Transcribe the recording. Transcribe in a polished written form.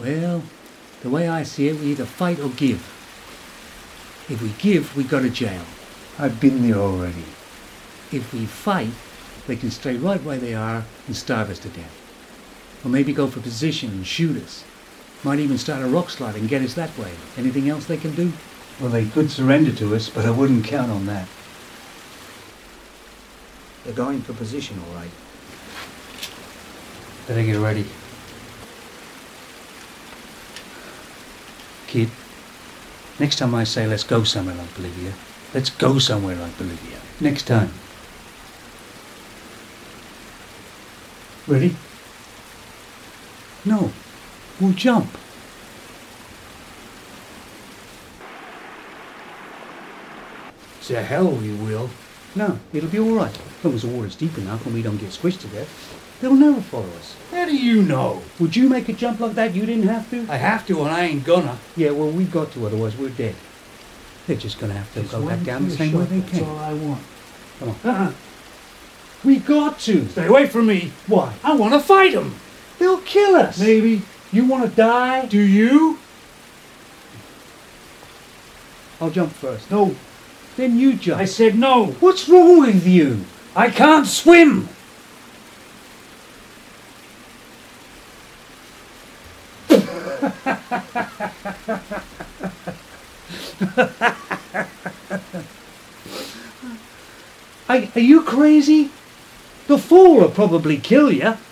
Well, the way I see it, we either fight or give. If we give, we go to jail. I've been there already. If we fight, they can stay right where they are and starve us to death. Or maybe go for position and shoot us. Might even start a rock slide and get us that way. Anything else they can do? Well, they could surrender to us, but I wouldn't count on that. They're going for position, all right. Better get ready. Kid, next time I say let's go somewhere like Bolivia, let's go somewhere like Bolivia. Next time. Ready? No. We'll jump. To hell we will. No, it'll be all right. As long as the water's deep enough and we don't get squished to death. They'll never follow us. How do you know? Would you make a jump like that? You didn't have to? I have to and I ain't gonna. Yeah, well, we've got to, otherwise we're dead. They're just going to have to go back down the same way they came. That's all I want. Come on. We got to. Stay away from me. Why? I want to fight them. They'll kill us. Maybe. You want to die? Do you? I'll jump first. No. Then you jump. I said no. What's wrong with you? I can't swim. Are you crazy? The fall will probably kill you.